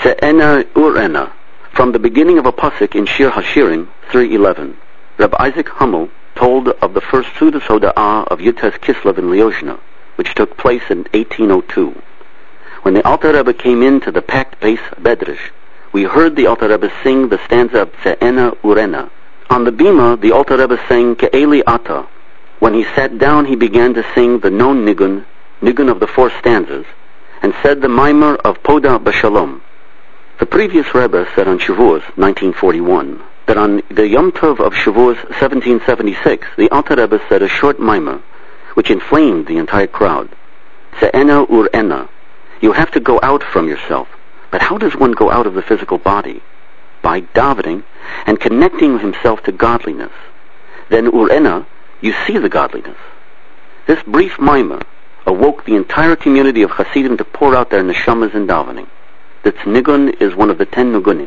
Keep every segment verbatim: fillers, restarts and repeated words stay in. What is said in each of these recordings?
Se'ena Urena, from the beginning of a pasuk in Shir Hashirim three eleven. Reb Isaac Hummel told of the first Sudas Hoda'ah of Yutes Kislev in Liozna, which took place in eighteen oh two. When the Alter Rebbe came into the packed base Bedrish, we heard the Alter Rebbe sing the stanza of Se'ena Urena. On the Bima, the Alter Rebbe sang Ke'eli Ata. When he sat down, he began to sing the non nigun, nigun of the four stanzas, and said the mimer of Poda B'Shalom. The previous Rebbe said on Shavuos, nineteen forty-one, that on the Yom Tov of Shavuos, seventeen seventy-six, the Alter Rebbe said a short mimer, which inflamed the entire crowd. Se'ena Urena. You have to go out from yourself. But how does one go out of the physical body? By davening and connecting himself to godliness. Then Urena, you see the godliness. This brief mimer awoke the entire community of Hasidim to pour out their neshamas in davening. This nigun is one of the ten nigunim.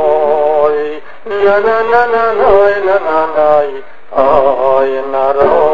Na na na na na na na na na na na